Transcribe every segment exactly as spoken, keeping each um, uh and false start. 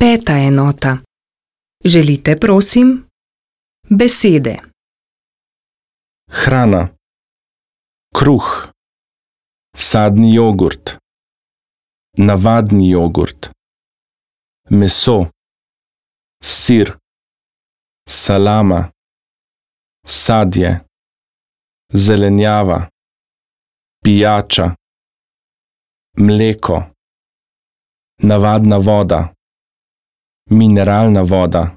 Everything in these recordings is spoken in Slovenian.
Peta enota. Želite, prosim? Besede. Hrana. Kruh. Sadni jogurt. Navadni jogurt. Meso. Sir. Salama. Sadje. Zelenjava. Pijača. Mleko. Navadna voda. Mineralna voda.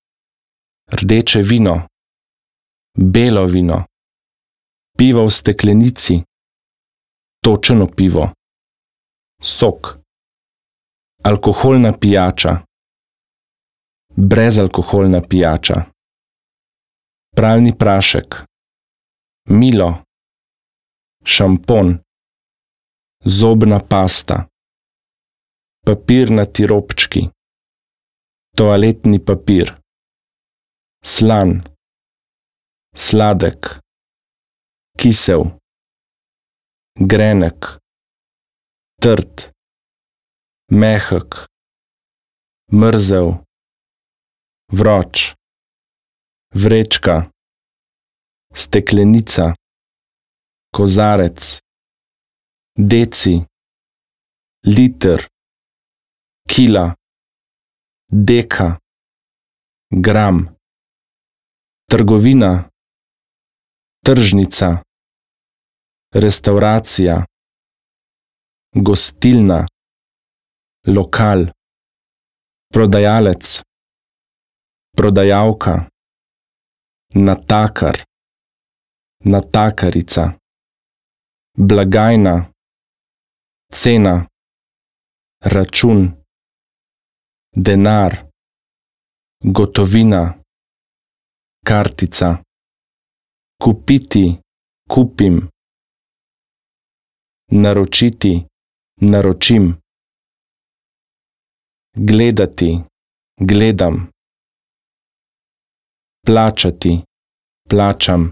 Rdeče vino. Belo vino. Pivo v steklenici. Točeno pivo. Sok. Alkoholna pijača. Brezalkoholna pijača. Pralni prašek. Milo. Šampon. Zobna pasta. Papirnati robčki. Toaletni papir. Slan. Sladek. Kisel. Grenek. Trd. Mehek. Mrzel. Vroč. Vrečka. Steklenica. Kozarec. Deci. Liter. Kila. Deka. Gram. Trgovina. Tržnica. Restavracija. Gostilna. Lokal. Prodajalec. Prodajalka. Natakar. Natakarica. Blagajna. Cena. Račun. Denar. Gotovina. Kartica. Kupiti. Kupim. Naročiti. Naročim. Gledati. Gledam. Plačati. Plačam.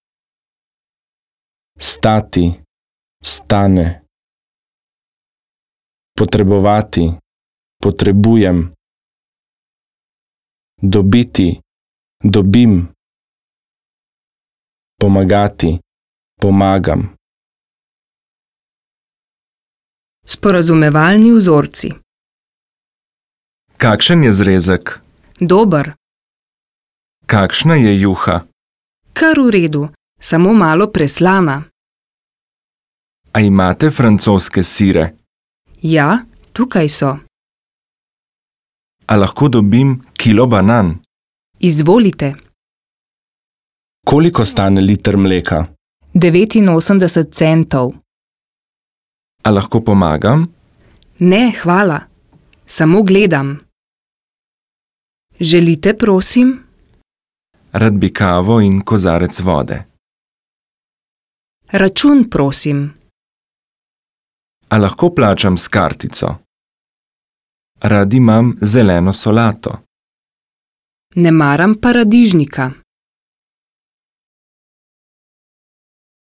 Stati. Stane. Potrebovati. Potrebujem. Dobiti. Dobim. Pomagati. Pomagam. Sporazumevalni vzorci. Kakšen je zrezek? Dober. Kakšna je juha? Kar v redu, samo malo preslana. A imate francoske sire? Ja, tukaj so. A lahko dobim kilo banan? Izvolite. Koliko stane liter mleka? devetinosemdeset centov. A lahko pomagam? Ne, hvala. Samo gledam. Želite, prosim? Rad bi kavo in kozarec vode. Račun, prosim. A lahko plačam s kartico? Rad imam zeleno solato. Ne maram paradižnika.